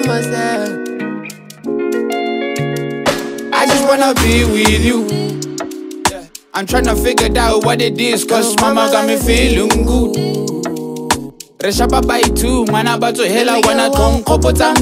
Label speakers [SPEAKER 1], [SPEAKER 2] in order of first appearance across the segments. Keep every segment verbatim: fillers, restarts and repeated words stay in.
[SPEAKER 1] myself.
[SPEAKER 2] I just wanna be with you. I'm tryna figure out what it is, cause mama got me feeling good. Reshapa by two, mana bato hela wana tong kopotang.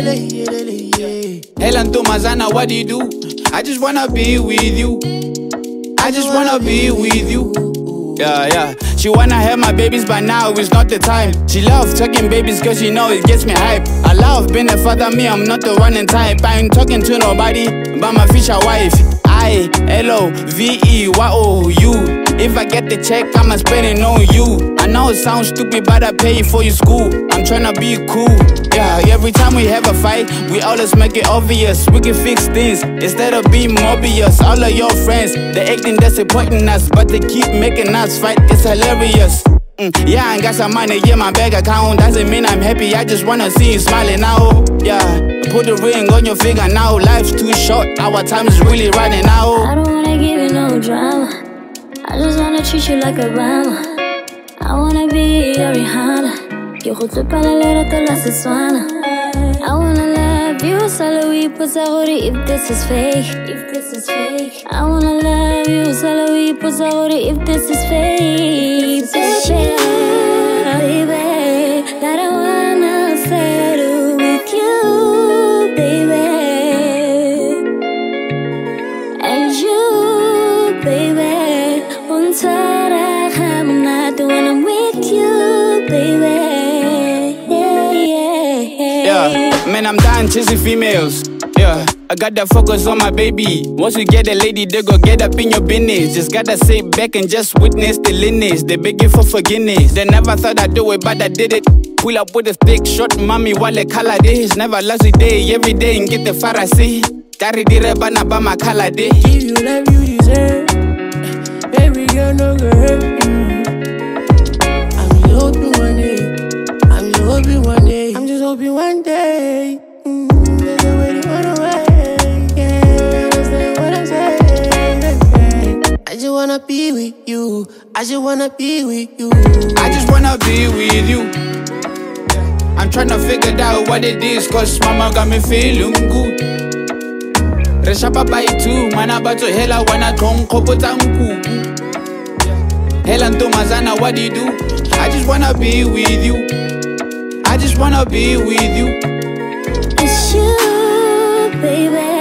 [SPEAKER 2] Hela ntomazana, what do you do? I just wanna be with you. I just wanna be with you. Yeah, yeah. She wanna have my babies, but now it's not the time. She loves talking babies cause she know it gets me hype. I love being a father, me, I'm not the running type. I ain't talking to nobody but my future wife. I, L O V E, Y O U. If I get the check, I'ma spend it on you. I know it sounds stupid, but I pay for your school. I'm tryna be cool. Yeah, every time we have a fight, we always make it obvious. We can fix things instead of being obvious. All of your friends, they acting disappointing us, but they keep making us fight. It's hilarious. Mm, yeah, I got some money in my bank account. Doesn't mean I'm happy, I just wanna see you smiling now. Yeah, put the ring on your finger now. Life's too short, our time is really running out.
[SPEAKER 3] I don't wanna give you no drama, I just wanna treat you like a Obama. I wanna be your Rihanna. Yo khutlo pala lero to la Setswana. I wanna love you, Salawi Pozagori, if this is fake. If this is fake. I wanna love you, Salawi Pozagori, if this is fake. Baby, baby, that I wanna settle with you, baby. And you, baby, untara khamunatu when I'm with you, baby. Yeah, yeah, yeah.
[SPEAKER 2] Yeah, man, I'm dying chasing females. Yeah, I got that focus on my baby. Once you get a lady, they go get up in your business. Just gotta sit back and just witness the lineage. They begging for forgiveness. They never thought I'd do it, but I did it. Pull up with a stick, short mommy while they color this. Never lost a day, every day and get the Pharisee. Dari dire bana ba my color day.
[SPEAKER 1] Give you love you deserve. Baby girl, no girl hurt you. I'm just hoping one day. I'm just hoping one day. I'm just hoping one day. Mm, there's a way to run away. Yeah, understand what I'm saying. I just wanna be with you. I just wanna be with you.
[SPEAKER 2] I just wanna be with you. I'm tryna figure out what it is, cause mama got me feeling good. Reshapa by two, mana bato hela wana tong kopotang kuku. Hela ntomazana, what do you do? I just wanna be with you. I just wanna be with you.
[SPEAKER 3] It's you, baby.